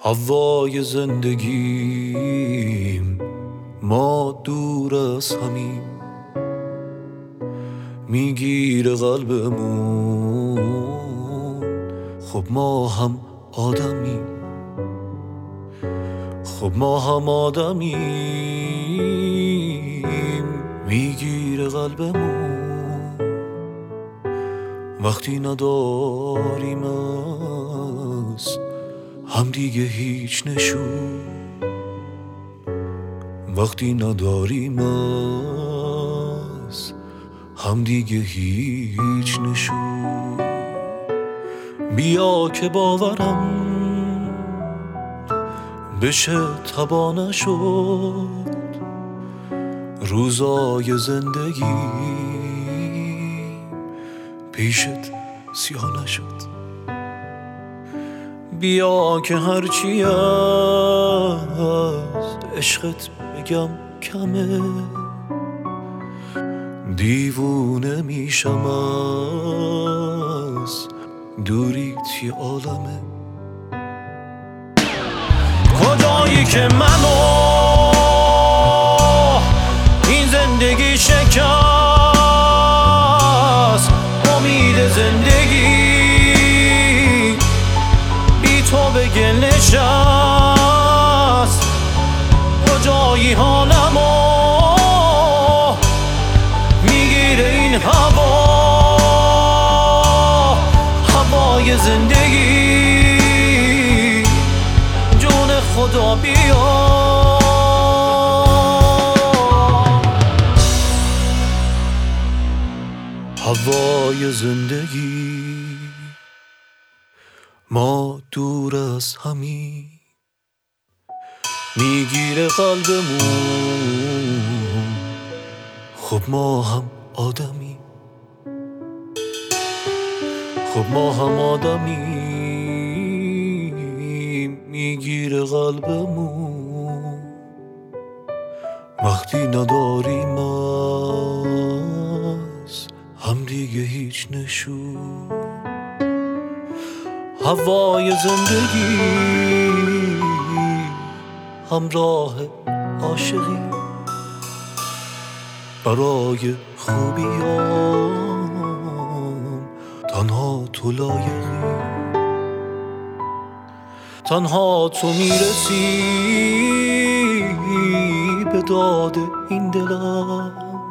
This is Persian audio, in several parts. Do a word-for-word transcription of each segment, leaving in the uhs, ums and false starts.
هوای زندگیم ما دور از همیم، میگیره قلبمون. خب ما هم آدمیم، خب ما هم آدمیم، میگیره قلبمون. وقتی نداریم از هم دیگه هیچ نشون، وقتی نداریم از هم دیگه هیچ نشون. بیا که باورم بشه تبا نشد، روزای زندگی پیشت سیاه نشد. بیا که هرچی از عشقت بگم کمه، دیوونه میشم از دوریت یه عالمه. کجایی که منو این زندگی شکست، امید زندگی بی تو به گل نشست. کجایی حالمو میگیره این هوا، هوای زندگی، جون خدا بیا. هوای زندگی ما دور از همیم، میگیره قلبمون. خب ما هم آدمیم، خب ما هم آدمیم، میگیره قلبمون. وقتی نداریم از هم دیگه هیچ نشون، هوای زندگی همراه عاشقی، برای خوبیام تنها تو لایقی. تنها تو میرسی به داد این دلم،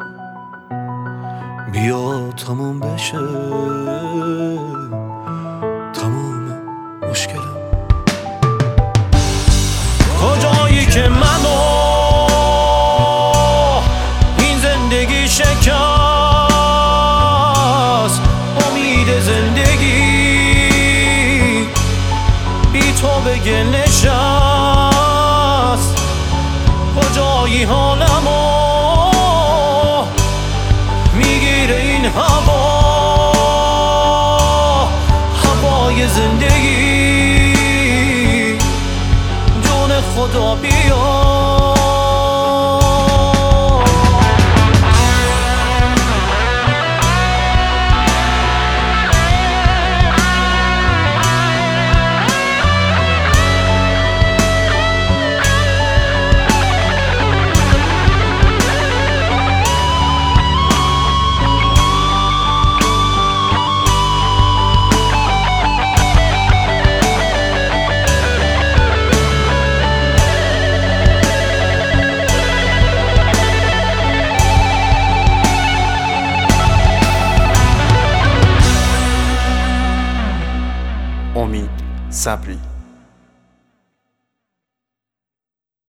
بیا تموم بشه تموم مشکلم. کجایی که منو این زندگی شکست، امید زندگی بی تو به گل نشست. کجایی حالمو میگیره این هوا، هوای زندگی، جون خدا بیا. امید صبری.